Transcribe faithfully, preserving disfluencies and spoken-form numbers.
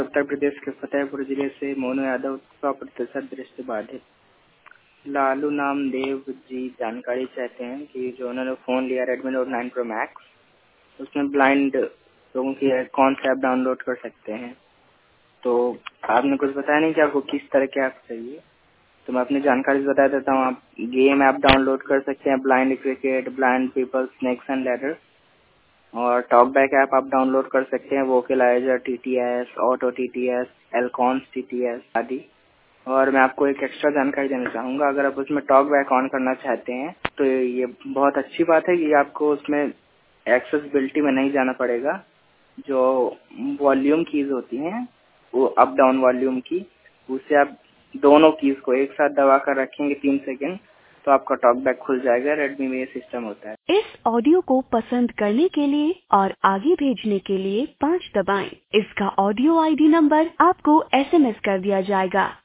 उत्तर प्रदेश के फतेहपुर जिले से मोनू यादव, सौ प्रतिशत दृष्टि बाधित। लालू नामदेव जी जानकारी चाहते हैं कि जो उन्होंने फ़ोन लिया Redmi note nine pro max, उसमें ब्लाइंड लोगों की कौन सा ऐप डाउनलोड कर सकते हैं। तो आपने कुछ बताया नहीं कि आपको किस तरह के ऐप चाहिए, तो मैं अपनी जानकारी बता देता हूँ। आप गेम ऐप डाउनलोड कर सकते हैं, blind cricket, blind people, snakes and ladder, और टॉक बैक ऐप आप डाउनलोड कर सकते हैं, वोकलाइजर, टीटीएस, ऑटो टीटीएस, एलकॉन्स टीटीएस आदि। और मैं आपको एक एक्स्ट्रा जानकारी देना चाहूँगा, अगर आप उसमें टॉक बैक ऑन करना चाहते हैं तो ये बहुत अच्छी बात है कि आपको उसमें एक्सेसिबिलिटी में नहीं जाना पड़ेगा। जो वॉल्यूम कीज होती हैं, वो अप डाउन वॉल्यूम की, उससे आप दोनों कीज को एक साथ दबा कर रखेंगे तीन सेकंड, तो आपका टॉक बैक खुल जाएगा। रेडमी में ये सिस्टम होता है। इस ऑडियो को पसंद करने के लिए और आगे भेजने के लिए पाँच दबाएं। इसका ऑडियो आईडी नंबर आपको एसएमएस कर दिया जाएगा।